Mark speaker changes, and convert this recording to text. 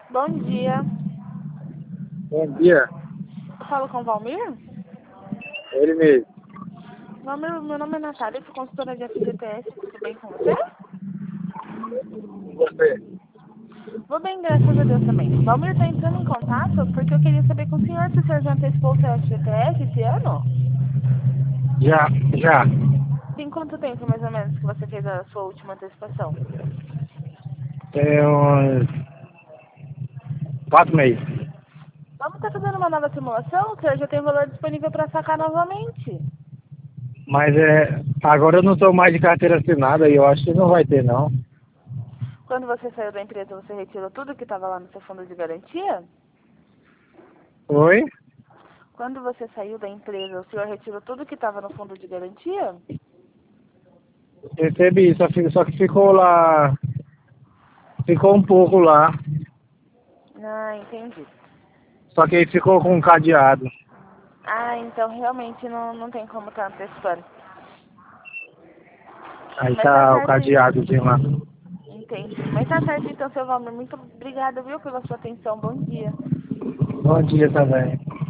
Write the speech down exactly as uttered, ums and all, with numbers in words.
Speaker 1: Bom dia.
Speaker 2: Bom dia,
Speaker 1: Eu falo com o Valmir?
Speaker 2: ele mesmo.
Speaker 1: Valmir, meu nome é Natália, sou consultora de F G T S, tudo bem com você?
Speaker 2: Você?
Speaker 1: Vou bem, graças a Deus também. O Valmir está entrando em contato porque eu queria saber com o senhor se o senhor já antecipou o seu F G T S esse ano?
Speaker 2: Já, já.
Speaker 1: Tem quanto tempo, mais ou menos, que você fez a sua última antecipação?
Speaker 2: Tem uns quatro meses.
Speaker 1: Vamos estar fazendo uma nova simulação? O senhor já tem valor disponível para sacar novamente.
Speaker 2: Mas é, agora eu não estou mais de carteira assinada e eu acho que não vai ter, não.
Speaker 1: Quando você saiu da empresa, você retirou tudo que estava lá no seu fundo de garantia?
Speaker 2: Oi?
Speaker 1: Quando você saiu da empresa, o senhor retirou tudo que estava no fundo de garantia?
Speaker 2: Recebi, só, fi- só que ficou lá, ficou um pouco lá.
Speaker 1: Ah, entendi.
Speaker 2: Só que aí ficou com um cadeado.
Speaker 1: Ah, então realmente não, não tem como estar antecipando.
Speaker 2: Aí
Speaker 1: Mas tá
Speaker 2: tá o
Speaker 1: certo,
Speaker 2: cadeadozinho lá.
Speaker 1: entendi. Mas tá certo então, seu Valmir. Muito obrigada, viu, pela sua atenção. Bom dia.
Speaker 2: Bom dia também.